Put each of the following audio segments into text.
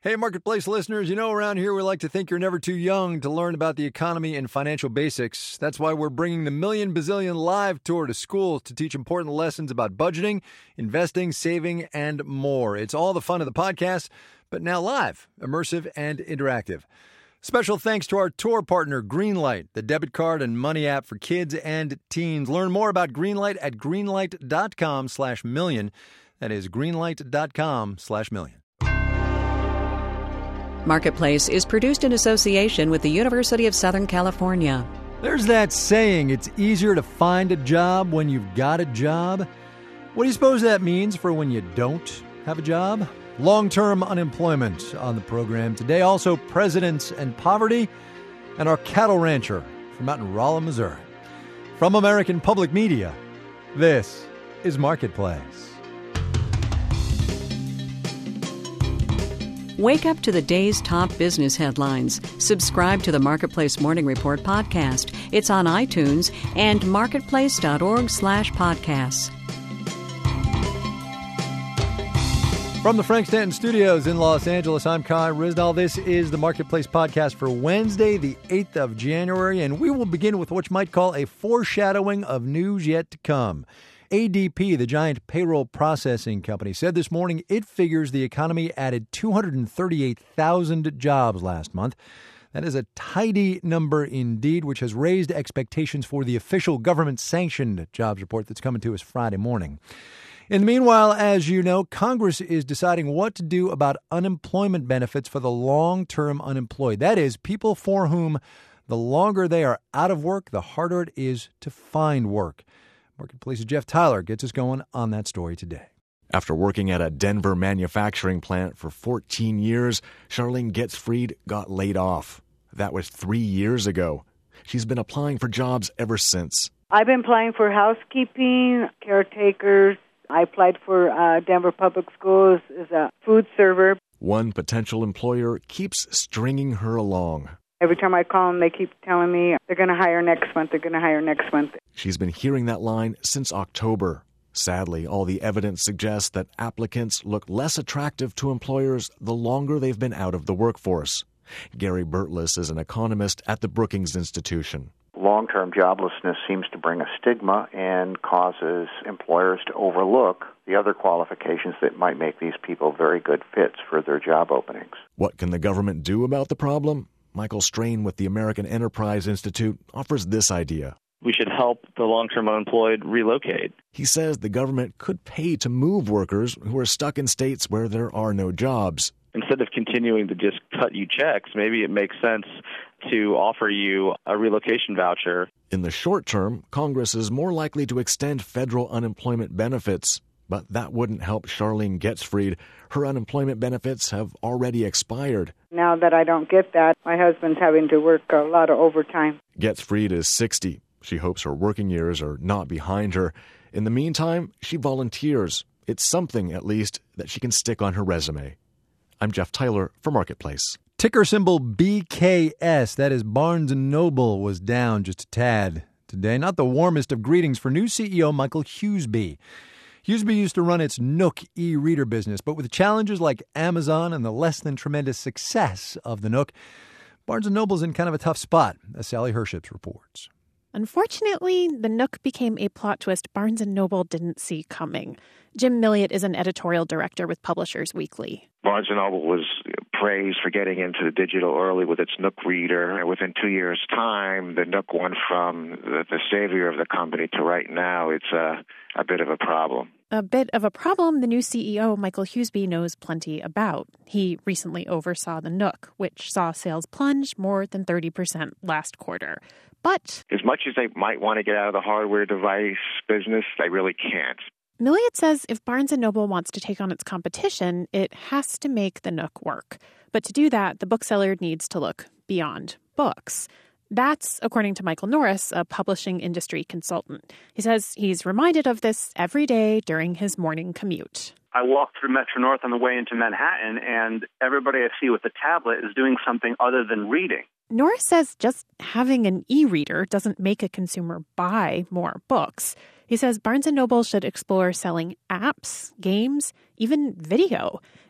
Hey, Marketplace listeners, around here we like to think you're never too young to learn about the economy and financial basics. That's why we're bringing the Million Bazillion Live Tour to schools to teach important lessons about budgeting, investing, saving, and more. It's all the fun of the podcast, but now live, immersive, and interactive. Special thanks to our tour partner, Greenlight, the debit card and money app for kids and teens. Learn more about Greenlight at greenlight.com/million. That is greenlight.com/million. Marketplace is produced in association with the University of Southern California. There's that saying, it's easier to find a job when you've got a job. What do you suppose that means for when you don't have a job? Long-term unemployment on the program today. Also, presidents and poverty, and our cattle rancher from out in Rolla, Missouri. From American Public Media, this is Marketplace. Wake up to the day's top business headlines. Subscribe to the Marketplace Morning Report podcast. It's on iTunes and marketplace.org/podcasts. From the Frank Stanton Studios in Los Angeles, I'm Kai Ryssdal. This is the Marketplace podcast for Wednesday, the 8th of January, and we will begin with what you might call a foreshadowing of news yet to come. ADP, the giant payroll processing company, said this morning it figures the economy added 238,000 jobs last month. That is a tidy number indeed, which has raised expectations for the official government-sanctioned jobs report that's coming to us Friday morning. In the meanwhile, as you know, Congress is deciding what to do about unemployment benefits for the long-term unemployed. That is, people for whom the longer they are out of work, the harder it is to find work. Marketplace's Jeff Tyler gets us going on that story today. After working at a Denver manufacturing plant for 14 years, Charlene Getzfried got laid off. That was 3 years ago. She's been applying for jobs ever since. I've been applying for housekeeping, caretakers. I applied for Denver Public Schools as a food server. One potential employer keeps stringing her along. Every time I call them, they keep telling me they're going to hire next month, they're going to hire next month. She's been hearing that line since October. Sadly, all the evidence suggests that applicants look less attractive to employers the longer they've been out of the workforce. Gary Burtless is an economist at the Brookings Institution. Long-term joblessness seems to bring a stigma and causes employers to overlook the other qualifications that might make these people very good fits for their job openings. What can the government do about the problem? Michael Strain with the American Enterprise Institute offers this idea. We should help the long-term unemployed relocate. He says the government could pay to move workers who are stuck in states where there are no jobs. Instead of continuing to just cut you checks, maybe it makes sense to offer you a relocation voucher. In the short term, Congress is more likely to extend federal unemployment benefits. But that wouldn't help Charlene Getzfried. Her unemployment benefits have already expired. Now that I don't get that, my husband's having to work a lot of overtime. Getzfried is 60. She hopes her working years are not behind her. In the meantime, she volunteers. It's something, at least, that she can stick on her resume. I'm Jeff Tyler for Marketplace. Ticker symbol BKS, that is Barnes & Noble, was down just a tad today. Not the warmest of greetings for new CEO Michael Huseby. Huseby used to run its Nook e-reader business, but with challenges like Amazon and the less than tremendous success of the Nook, Barnes & Noble's in kind of a tough spot, as Sally Herships reports. Unfortunately, the Nook became a plot twist Barnes & Noble didn't see coming. Jim Milliot is an editorial director with Publishers Weekly. Barnes & Noble was praised for getting into the digital early with its Nook reader. And within 2 years' time, the Nook went from the savior of the company to right now it's a bit of a problem. A bit of a problem the new CEO, Michael Huseby, knows plenty about. He recently oversaw the Nook, which saw sales plunge more than 30% last quarter. But as much as they might want to get out of the hardware device business, they really can't. Milliot says if Barnes & Noble wants to take on its competition, it has to make the Nook work. But to do that, the bookseller needs to look beyond books. That's according to Michael Norris, a publishing industry consultant. He says he's reminded of this every day during his morning commute. I walk through Metro North on the way into Manhattan, and everybody I see with a tablet is doing something other than reading. Norris says just having an e-reader doesn't make a consumer buy more books. He says Barnes & Noble should explore selling apps, games, even video.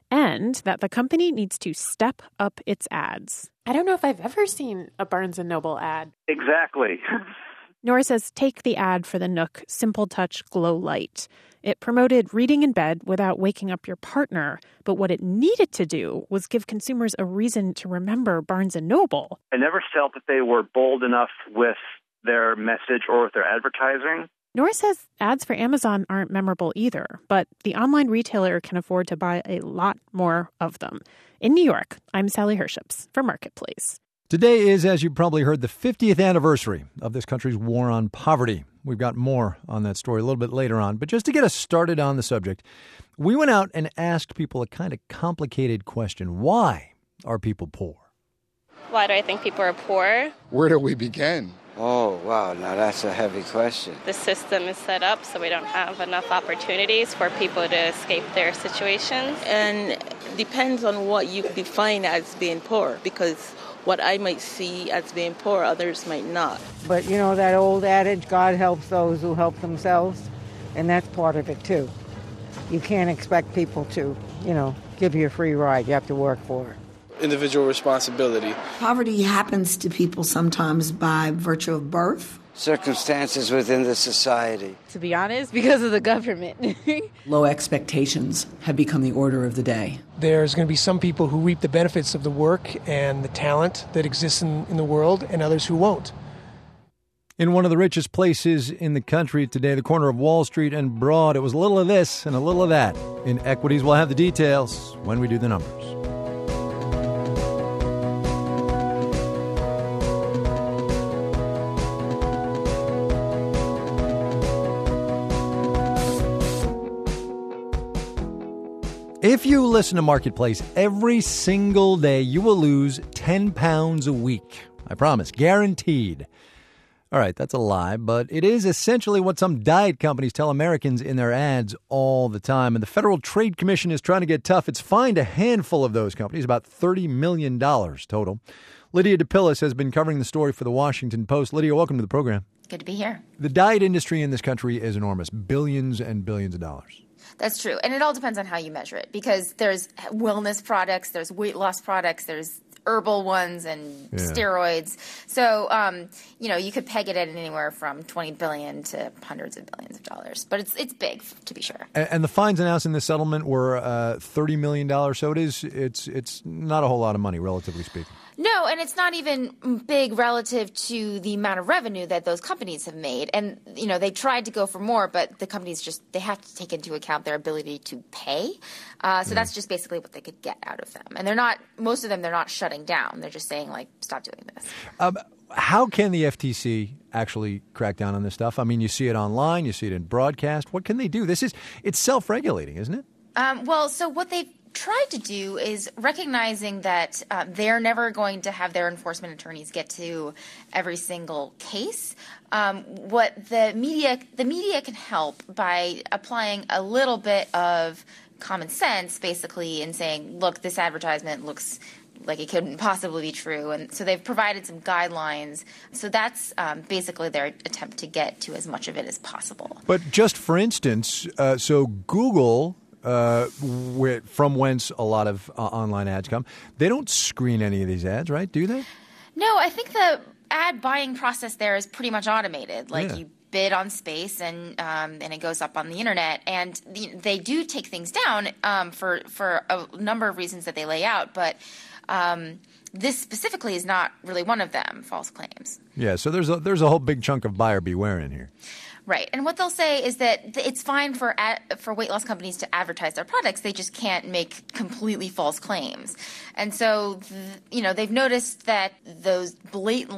and that the company needs to step up its ads. I don't know if I've ever seen a Barnes & Noble ad. Exactly. Nora says take the ad for the Nook Simple Touch Glow Light. It promoted reading in bed without waking up your partner, but what it needed to do was give consumers a reason to remember Barnes & Noble. I never felt that they were bold enough with their message or with their advertising. Nora says ads for Amazon aren't memorable either, but the online retailer can afford to buy a lot more of them. In New York, I'm Sally Herships for Marketplace. Today is, as you probably heard, the 50th anniversary of this country's war on poverty. We've got more on that story a little bit later on. But just to get us started on the subject, we went out and asked people a kind of complicated question. Why are people poor? Why do I think people are poor? Where do we begin? Oh, wow. Now that's a heavy question. The system is set up so we don't have enough opportunities for people to escape their situations. And depends on what you define as being poor, because what I might see as being poor, others might not. But you know that old adage, God helps those who help themselves, and that's part of it too. You can't expect people to, give you a free ride. You have to work for it. Individual responsibility. Poverty happens to people sometimes by virtue of birth. Circumstances within the society. To be honest, because of the government. Low expectations have become the order of the day. There's going to be some people who reap the benefits of the work and the talent that exists in the world, and others who won't. In one of the richest places in the country today, the corner of Wall Street and Broad, it was a little of this and a little of that. In equities, we'll have the details when we do the numbers. If you listen to Marketplace every single day, you will lose 10 pounds a week. I promise, guaranteed. All right, that's a lie, but it is essentially what some diet companies tell Americans in their ads all the time. And the Federal Trade Commission is trying to get tough. It's fined a handful of those companies, about $30 million total. Lydia DePillis has been covering the story for the Washington Post. Lydia, welcome to the program. Good to be here. The diet industry in this country is enormous, billions and billions of dollars. That's true. And it all depends on how you measure it, because there's wellness products, there's weight loss products, there's herbal ones and steroids. So, you could peg it at anywhere from $20 billion to hundreds of billions of dollars. But it's big, to be sure. And the fines announced in this settlement were $30 million. So it's not a whole lot of money, relatively speaking. No, and it's not even big relative to the amount of revenue that those companies have made. And, they tried to go for more, but the companies they have to take into account their ability to pay. So that's just basically what they could get out of them. And most of them, they're not shutting down. They're just saying, stop doing this. How can the FTC actually crack down on this stuff? I mean, you see it online, you see it in broadcast. What can they do? It's self-regulating, isn't it? So what they've tried to do is recognizing that they're never going to have their enforcement attorneys get to every single case. What the media can help by applying a little bit of common sense, basically, and saying, look, this advertisement looks like it couldn't possibly be true. And so they've provided some guidelines. So that's basically their attempt to get to as much of it as possible. But just for instance, so Google, from whence a lot of online ads come, they don't screen any of these ads, right? Do they? No, I think the ad buying process there is pretty much automated. You bid on space and it goes up on the internet. And they do take things down for a number of reasons that they lay out. But this specifically is not really one of them, false claims. Yeah, so there's a whole big chunk of buyer beware in here. Right. And what they'll say is that it's fine for weight loss companies to advertise their products. They just can't make completely false claims. And so, they've noticed that those blatant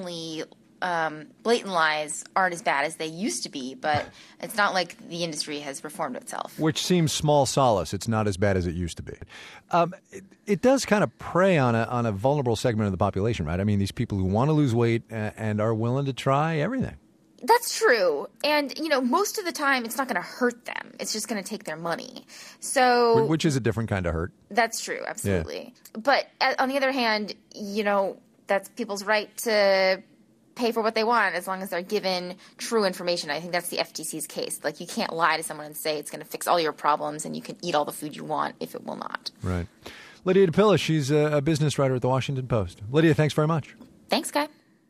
lies aren't as bad as they used to be, but it's not like the industry has reformed itself. Which seems small solace. It's not as bad as it used to be. It does kind of prey on a vulnerable segment of the population, right? I mean, these people who want to lose weight and are willing to try everything. That's true. And, most of the time it's not going to hurt them. It's just going to take their money. So, which is a different kind of hurt. That's true. Absolutely. Yeah. But on the other hand, that's people's right to pay for what they want as long as they're given true information. I think that's the FTC's case. Like, you can't lie to someone and say it's going to fix all your problems and you can eat all the food you want if it will not. Right. Lydia DePilla, she's a business writer at the Washington Post. Lydia, thanks very much. Thanks, Guy.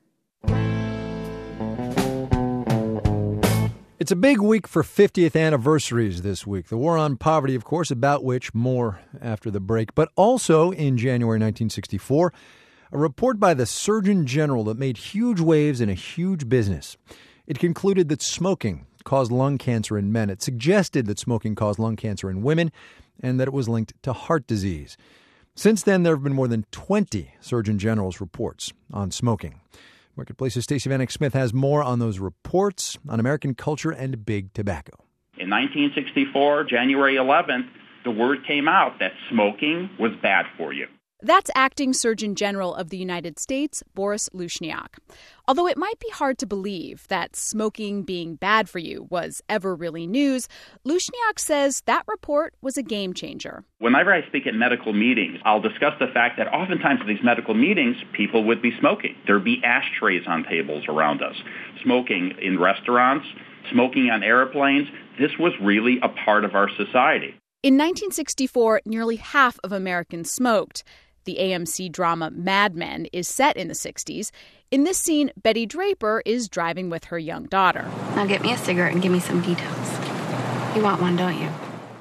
It's a big week for 50th anniversaries this week. The War on Poverty, of course, about which more after the break. But also in January 1964, a report by the Surgeon General that made huge waves in a huge business. It concluded that smoking caused lung cancer in men. It suggested that smoking caused lung cancer in women and that it was linked to heart disease. Since then, there have been more than 20 Surgeon General's reports on smoking. Marketplace's Stacey Vanek Smith has more on those reports on American culture and big tobacco. In 1964, January 11th, the word came out that smoking was bad for you. That's Acting Surgeon General of the United States, Boris Lushniak. Although it might be hard to believe that smoking being bad for you was ever really news, Lushniak says that report was a game changer. Whenever I speak at medical meetings, I'll discuss the fact that oftentimes at these medical meetings, people would be smoking. There'd be ashtrays on tables around us. Smoking in restaurants, smoking on airplanes. This was really a part of our society. In 1964, nearly half of Americans smoked. The AMC drama Mad Men is set in the 60s. In this scene, Betty Draper is driving with her young daughter. Now get me a cigarette and give me some details. You want one, don't you?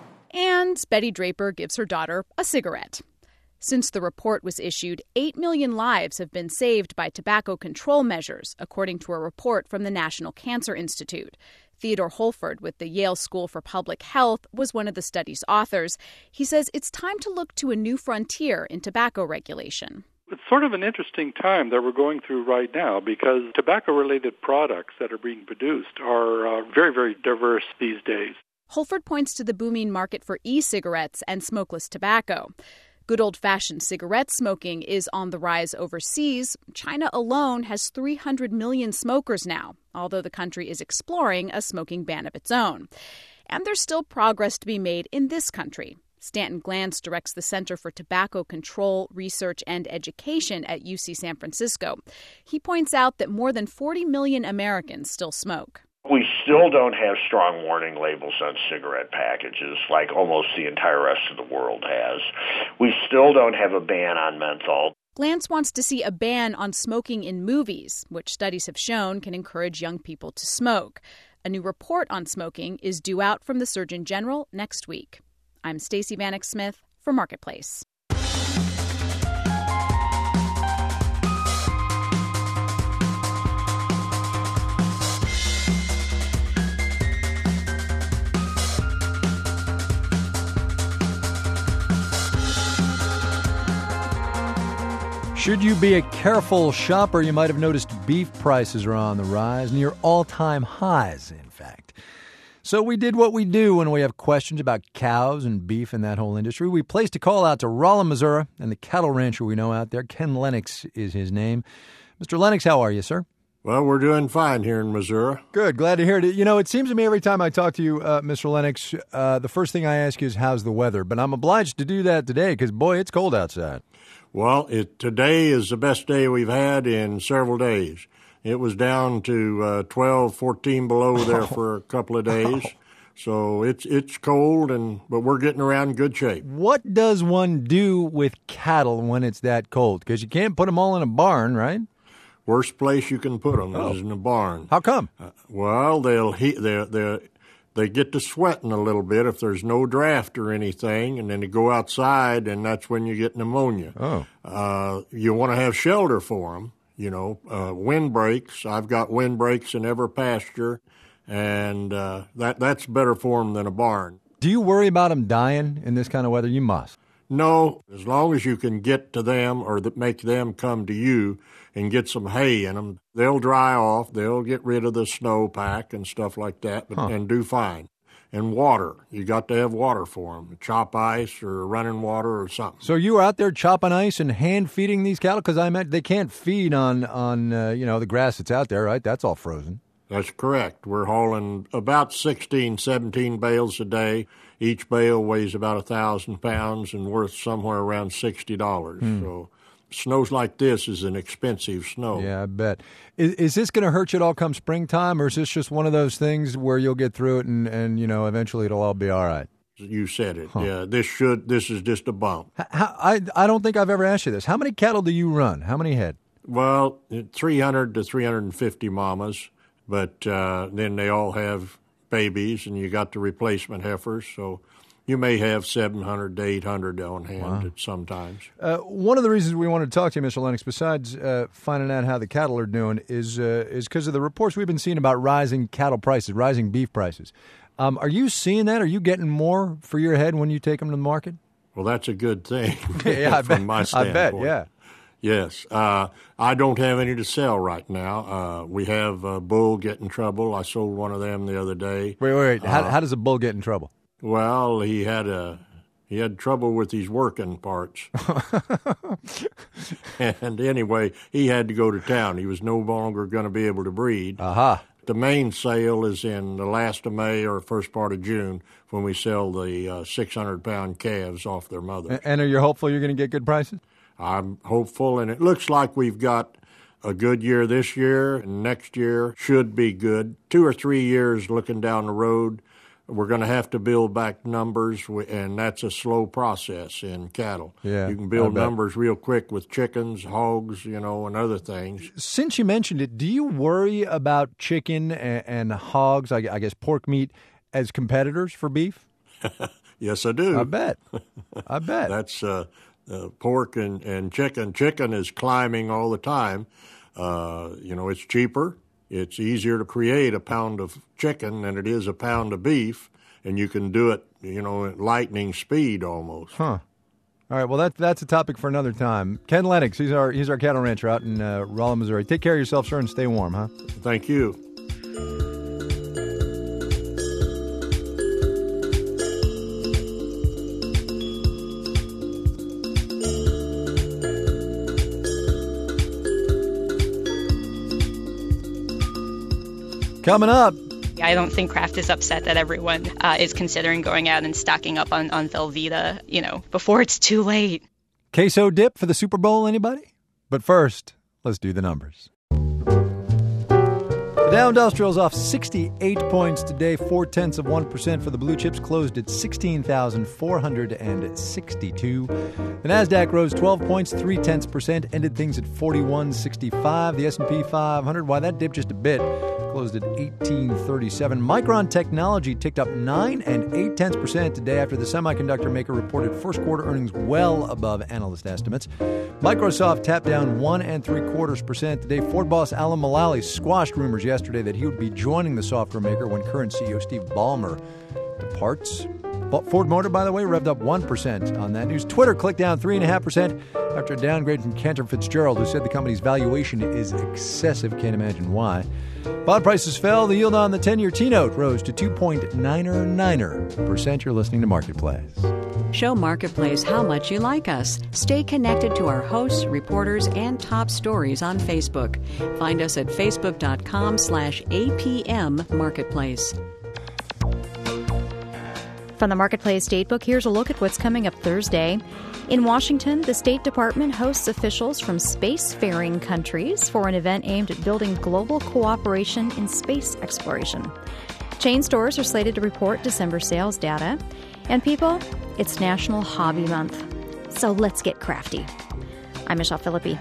And Betty Draper gives her daughter a cigarette. Since the report was issued, 8 million lives have been saved by tobacco control measures, according to a report from the National Cancer Institute. Theodore Holford with the Yale School for Public Health was one of the study's authors. He says it's time to look to a new frontier in tobacco regulation. It's sort of an interesting time that we're going through right now because tobacco-related products that are being produced are very, very diverse these days. Holford points to the booming market for e-cigarettes and smokeless tobacco. Good old-fashioned cigarette smoking is on the rise overseas. China alone has 300 million smokers now, although the country is exploring a smoking ban of its own. And there's still progress to be made in this country. Stanton Glantz directs the Center for Tobacco Control, Research, and Education at UC San Francisco. He points out that more than 40 million Americans still smoke. We still don't have strong warning labels on cigarette packages like almost the entire rest of the world has. We still don't have a ban on menthol. Glantz wants to see a ban on smoking in movies, which studies have shown can encourage young people to smoke. A new report on smoking is due out from the Surgeon General next week. I'm Stacey Vanek Smith for Marketplace. Should you be a careful shopper, you might have noticed beef prices are on the rise, near all-time highs, in fact. So we did what we do when we have questions about cows and beef and that whole industry. We placed a call out to Rolla, Missouri, and the cattle rancher we know out there. Ken Lennox is his name. Mr. Lennox, how are you, sir? Well, we're doing fine here in Missouri. Good. Glad to hear it. You know, it seems to me every time I talk to you, Mr. Lennox, the first thing I ask you is, how's the weather? But I'm obliged to do that today because, boy, it's cold outside. Well, today is the best day we've had in several days. It was down to 12, 14 below there for a couple of days. So it's cold, but we're getting around in good shape. What does one do with cattle when it's that cold? Because you can't put them all in a barn, right? Worst place you can put them is in a barn. How come? Well, they get to sweating a little bit if there's no draft or anything, and then they go outside, and that's when you get pneumonia. You want to have shelter for them, windbreaks. I've got windbreaks in every pasture, and that's better for them than a barn. Do you worry about them dying in this kind of weather? You must. No, as long as you can get to them or make them come to you and get some hay in them, they'll dry off, they'll get rid of the snowpack and stuff like that, and do fine. And water, you got to have water for them, chop ice or running water or something. So you were out there chopping ice and hand feeding these cattle? Because I imagine they can't feed on the grass that's out there, right? That's all frozen. That's correct. We're hauling about 16, 17 bales a day. Each bale weighs about 1,000 pounds and worth somewhere around $60. So snows like this is an expensive snow. Yeah, I bet. Is this going to hurt you at all come springtime, or is this just one of those things where you'll get through it and eventually it'll all be all right? You said it. Huh. Yeah, this is just a bump. I don't think I've ever asked you this. How many cattle do you run? How many head? Well, 300 to 350 mamas, but then they all have babies, and you got the replacement heifers, so you may have 700 to 800 on hand at sometimes. One of the reasons we wanted to talk to you, Mr. Lennox, besides finding out how the cattle are doing, is because of the reports we've been seeing about rising cattle prices, rising beef prices. Are you seeing that? Are you getting more for your head when you take them to the market? Well, that's a good thing yeah, from my standpoint. I bet, yeah. Yes. I don't have any to sell right now. We have a bull get in trouble. I sold one of them the other day. Wait. How does a bull get in trouble? Well, he had trouble with his working parts. And anyway, he had to go to town. He was no longer going to be able to breed. Aha. The main sale is in the last of May or first part of June when we sell the 600-pound calves off their mother. And are you hopeful you're going to get good prices? I'm hopeful, and it looks like we've got a good year this year, and next year should be good. 2 or 3 years looking down the road, we're going to have to build back numbers, and that's a slow process in cattle. Yeah, you can build numbers real quick with chickens, hogs, and other things. Since you mentioned it, do you worry about chicken and hogs, I guess pork meat, as competitors for beef? Yes, I do. I bet. That's pork and chicken. Chicken is climbing all the time. It's cheaper. It's easier to create a pound of chicken than it is a pound of beef, and you can do it, at lightning speed almost. Huh. All right, well, that's a topic for another time. Ken Lennox, he's our cattle rancher out in Rolla, Missouri. Take care of yourself, sir, and stay warm, huh? Thank you. Coming up. I don't think Kraft is upset that everyone is considering going out and stocking up on Velveeta, before it's too late. Queso dip for the Super Bowl, anybody? But first, let's do the numbers. The Dow Industrial's off 68 points today, 0.4% for the blue chips, closed at 16,462. The Nasdaq rose 12 points, 0.3%, ended things at 4165. The S&P 500, why that dipped just a bit, closed at 1837. Micron Technology ticked up 9.8% today after the semiconductor maker reported first quarter earnings well above analyst estimates. Microsoft tapped down 1.75% today. Ford boss Alan Mulally squashed rumors yesterday that he would be joining the software maker when current CEO Steve Ballmer departs. Ford Motor, by the way, revved up 1% on that news. Twitter clicked down 3.5% after a downgrade from Cantor Fitzgerald, who said the company's valuation is excessive. Can't imagine why. Bond prices fell. The yield on the 10-year T-note rose to 2.99%. You're listening to Marketplace. Show Marketplace how much you like us. Stay connected to our hosts, reporters, and top stories on Facebook. Find us at facebook.com/APM Marketplace. From the Marketplace Datebook, here's a look at what's coming up Thursday. In Washington, the State Department hosts officials from spacefaring countries for an event aimed at building global cooperation in space exploration. Chain stores are slated to report December sales data. And people, it's National Hobby Month. So let's get crafty. I'm Michelle Philippi.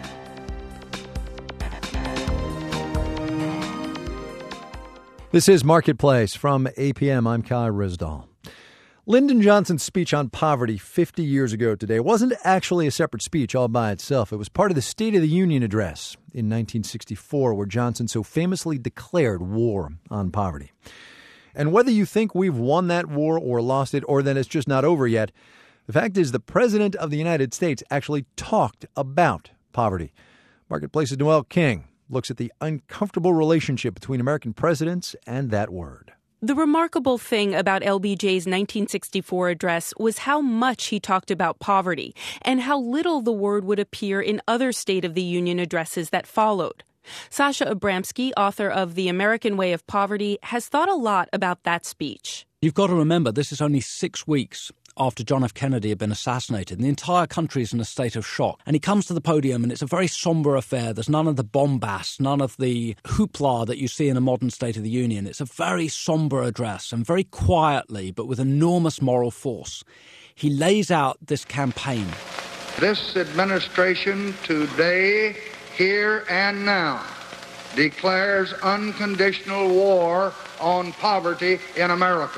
This is Marketplace from APM. I'm Kai Risdall. Lyndon Johnson's speech on poverty 50 years ago today wasn't actually a separate speech all by itself. It was part of the State of the Union address in 1964, where Johnson so famously declared war on poverty. And whether you think we've won that war or lost it, or that it's just not over yet, the fact is the President of the United States actually talked about poverty. Marketplace's Noel King looks at the uncomfortable relationship between American presidents and that word. The remarkable thing about LBJ's 1964 address was how much he talked about poverty and how little the word would appear in other State of the Union addresses that followed. Sasha Abramsky, author of The American Way of Poverty, has thought a lot about that speech. You've got to remember, this is only 6 weeks after John F. Kennedy had been assassinated, and the entire country is in a state of shock. And he comes to the podium, and it's a very somber affair. There's none of the bombast, none of the hoopla that you see in a modern State of the Union. It's a very somber address, and very quietly, but with enormous moral force, he lays out this campaign. This administration today, here and now, declares unconditional war on poverty in America.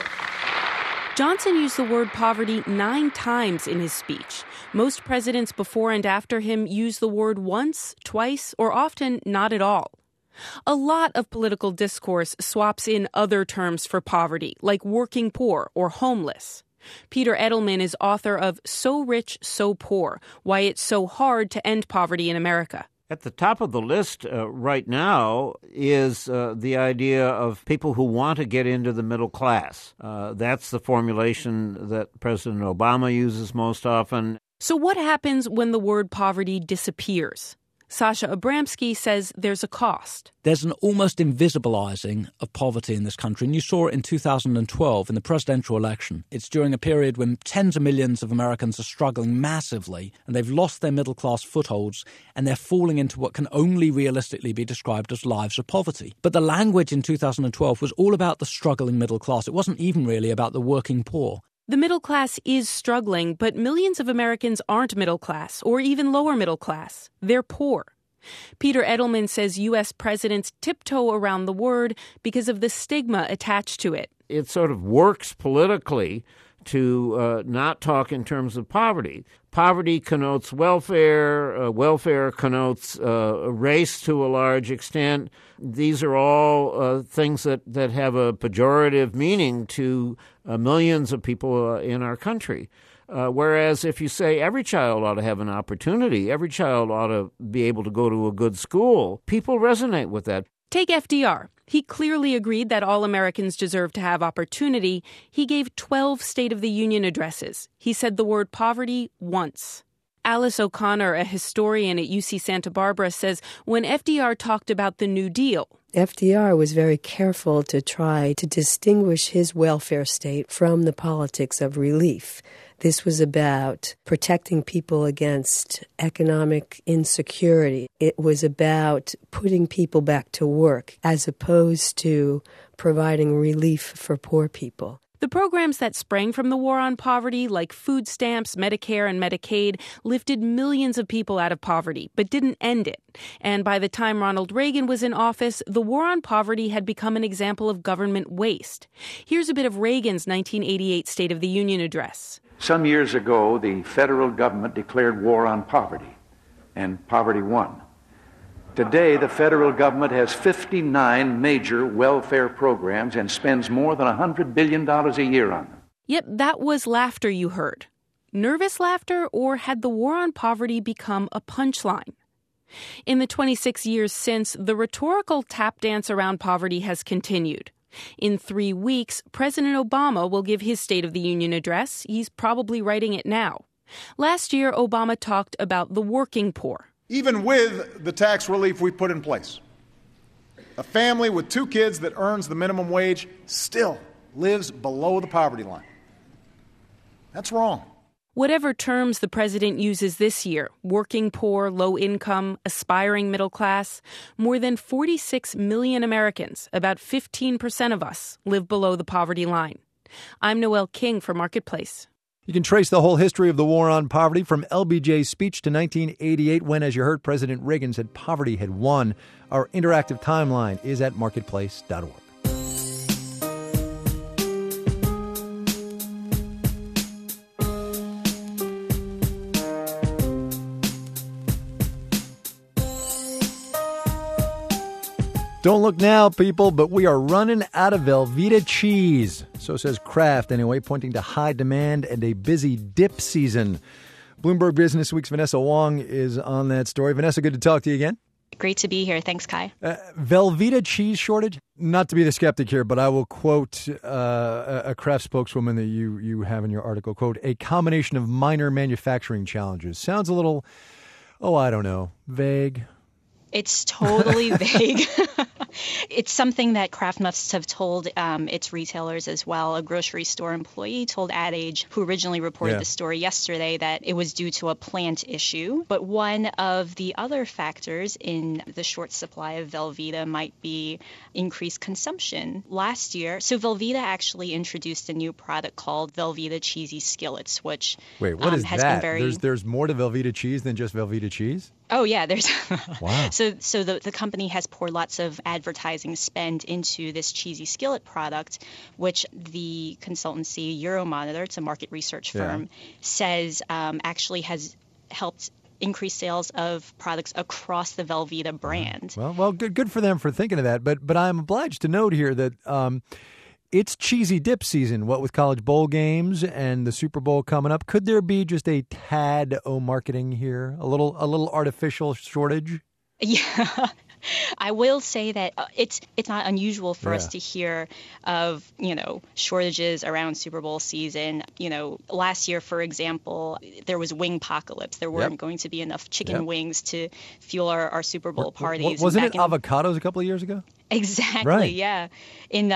Johnson used the word poverty 9 times in his speech. Most presidents before and after him use the word once, twice, or often not at all. A lot of political discourse swaps in other terms for poverty, like working poor or homeless. Peter Edelman is author of So Rich, So Poor, Why It's So Hard to End Poverty in America. At the top of the list right now is the idea of people who want to get into the middle class. That's the formulation that President Obama uses most often. So what happens when the word poverty disappears? Sasha Abramsky says there's a cost. There's an almost invisibilizing of poverty in this country, and you saw it in 2012 in the presidential election. It's during a period when tens of millions of Americans are struggling massively, and they've lost their middle-class footholds, and they're falling into what can only realistically be described as lives of poverty. But the language in 2012 was all about the struggling middle class. It wasn't even really about the working poor. The middle class is struggling, but millions of Americans aren't middle class or even lower middle class. They're poor. Peter Edelman says U.S. presidents tiptoe around the word because of the stigma attached to it. It sort of works politically to not talk in terms of poverty. Poverty connotes welfare. Welfare connotes race to a large extent. These are all things that have a pejorative meaning to millions of people in our country. Whereas if you say every child ought to have an opportunity, every child ought to be able to go to a good school, people resonate with that. Take FDR. He clearly agreed that all Americans deserve to have opportunity. He gave 12 State of the Union addresses. He said the word poverty once. Alice O'Connor, a historian at UC Santa Barbara, says when FDR talked about the New Deal, FDR was very careful to try to distinguish his welfare state from the politics of relief. This was about protecting people against economic insecurity. It was about putting people back to work as opposed to providing relief for poor people. The programs that sprang from the war on poverty, like food stamps, Medicare, and Medicaid, lifted millions of people out of poverty, but didn't end it. And by the time Ronald Reagan was in office, the war on poverty had become an example of government waste. Here's a bit of Reagan's 1988 State of the Union address. Some years ago, the federal government declared war on poverty, and poverty won. Today, the federal government has 59 major welfare programs and spends more than $100 billion a year on them. Yep, that was laughter you heard. Nervous laughter, or had the war on poverty become a punchline? In the 26 years since, the rhetorical tap dance around poverty has continued. In 3 weeks, President Obama will give his State of the Union address. He's probably writing it now. Last year, Obama talked about the working poor. Even with the tax relief we put in place, a family with 2 kids that earns the minimum wage still lives below the poverty line. That's wrong. Whatever terms the president uses this year, working poor, low income, aspiring middle class, more than 46 million Americans, about 15% of us, live below the poverty line. I'm Noelle King for Marketplace. You can trace the whole history of the war on poverty from LBJ's speech to 1988 when, as you heard, President Reagan said poverty had won. Our interactive timeline is at marketplace.org. Don't look now, people, but we are running out of Velveeta cheese. So says Kraft, anyway, pointing to high demand and a busy dip season. Bloomberg Business Week's Vanessa Wong is on that story. Vanessa, good to talk to you again. Great to be here. Thanks, Kai. Velveeta cheese shortage? Not to be the skeptic here, but I will quote a Kraft spokeswoman that you have in your article, quote, a combination of minor manufacturing challenges. Sounds a little, I don't know, vague. It's totally vague. It's something that Kraft must have told its retailers as well. A grocery store employee told Ad Age, who originally reported the story yesterday, that it was due to a plant issue. But one of the other factors in the short supply of Velveeta might be increased consumption. Last year, so Velveeta actually introduced a new product called Velveeta Cheesy Skillets, which Wait, what is has that? been very... There's more to Velveeta cheese than just Velveeta cheese? Oh, yeah, there's wow. So the company has poured lots of advertising spend into this cheesy skillet product, which the consultancy Euromonitor, it's a market research firm, says actually has helped increase sales of products across the Velveeta brand. Well, good for them for thinking of that. But I'm obliged to note here that it's cheesy dip season, what with college bowl games and the Super Bowl coming up. Could there be just a tad of marketing here, a little artificial shortage? Yeah. I will say that it's not unusual for us to hear of, shortages around Super Bowl season. Last year, for example, there was wing apocalypse. There weren't going to be enough chicken wings to fuel our Super Bowl parties. Wasn't it avocados a couple of years ago? Exactly, yeah. In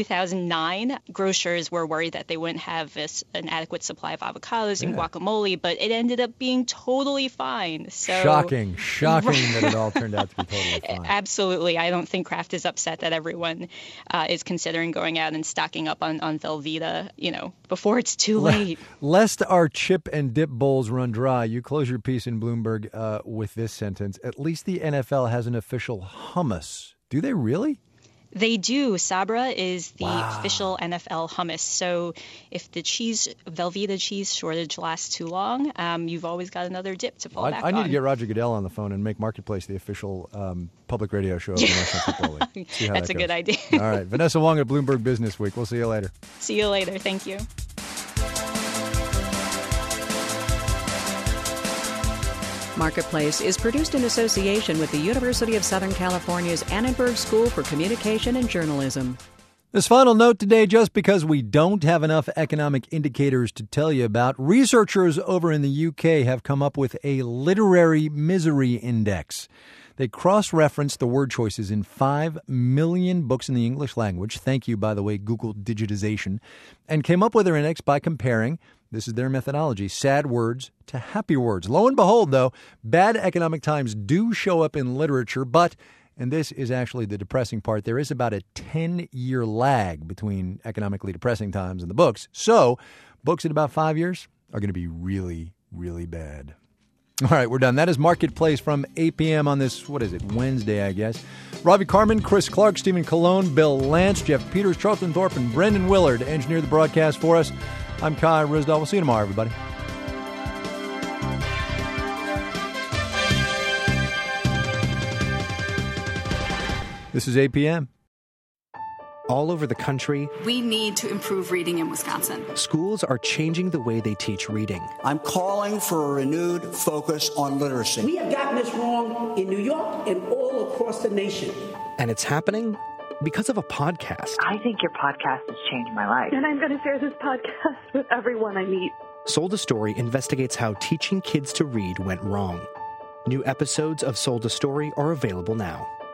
2009, grocers were worried that they wouldn't have an adequate supply of avocados and guacamole, but it ended up being totally fine. So Shocking that it all turned out to be totally fine. Absolutely. I don't think Kraft is upset that everyone is considering going out and stocking up on Velveeta, before it's too late. Lest our chip and dip bowls run dry, you close your piece in Bloomberg with this sentence. At least the NFL has an official hummus. Do they really? They do. Sabra is the official NFL hummus. So if the Velveeta cheese shortage lasts too long, you've always got another dip to fall back on. I need to get Roger Goodell on the phone and make Marketplace the official public radio show of the National Football League. That's a good idea. All right. Vanessa Wong at Bloomberg Business Week. We'll see you later. See you later. Thank you. Marketplace is produced in association with the University of Southern California's Annenberg School for Communication and Journalism. This final note today, just because we don't have enough economic indicators to tell you about, researchers over in the UK have come up with a literary misery index. They cross-referenced the word choices in 5 million books in the English language. Thank you, by the way, Google digitization. And came up with their index by comparing, this is their methodology, sad words to happy words. Lo and behold, though, bad economic times do show up in literature, but, and this is actually the depressing part, there is about a 10-year lag between economically depressing times and the books. So books in about 5 years are going to be really, really bad. All right, we're done. That is Marketplace from 8 p.m. on this, Wednesday, I guess. Ravi Carmen, Chris Clark, Stephen Colon, Bill Lance, Jeff Peters, Charlton Thorpe, and Brendan Willard engineered the broadcast for us. I'm Kai Risdall. We'll see you tomorrow, everybody. This is 8 p.m. All over the country, we need to improve reading in Wisconsin. Schools are changing the way they teach reading. I'm calling for a renewed focus on literacy. We have gotten this wrong in New York and all across the nation. And it's happening because of a podcast. I think your podcast has changed my life. And I'm going to share this podcast with everyone I meet. Sold a Story investigates how teaching kids to read went wrong. New episodes of Sold a Story are available now.